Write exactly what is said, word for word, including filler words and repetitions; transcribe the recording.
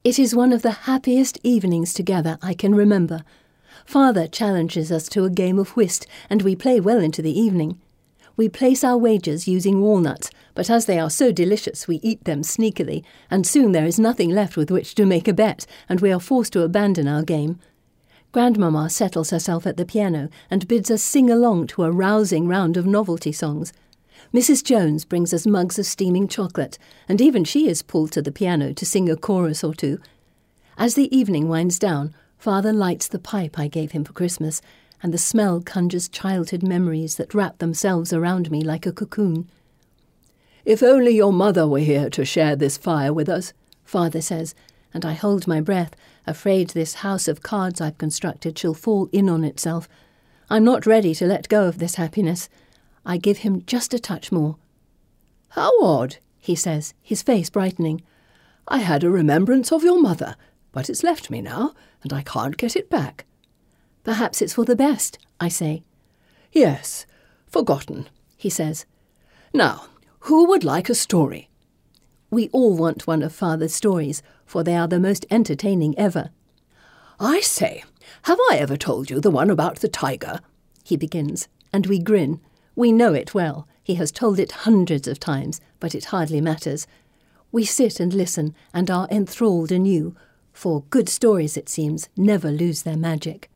It is one of the happiest evenings together I can remember. Father challenges us to a game of whist, and we play well into the evening. We place our wagers using walnuts, but as they are so delicious we eat them sneakily, and soon there is nothing left with which to make a bet, and we are forced to abandon our game. Grandmama settles herself at the piano and bids us sing along to a rousing round of novelty songs. Missus Jones brings us mugs of steaming chocolate, and even she is pulled to the piano to sing a chorus or two. As the evening winds down, Father lights the pipe I gave him for Christmas, and the smell conjures childhood memories that wrap themselves around me like a cocoon. "If only your mother were here to share this fire with us," Father says, and I hold my breath, afraid this house of cards I've constructed shall fall in on itself. I'm not ready to let go of this happiness. I give him just a touch more. "How odd," he says, his face brightening. "I had a remembrance of your mother, but it's left me now, and I can't get it back." "Perhaps it's for the best," I say. "Yes, forgotten," he says. "Now, who would like a story?" We all want one of Father's stories, for they are the most entertaining ever. "I say, have I ever told you the one about the tiger?" he begins, and we grin. We know it well. He has told it hundreds of times, but it hardly matters. We sit and listen and are enthralled anew, for good stories, it seems, never lose their magic.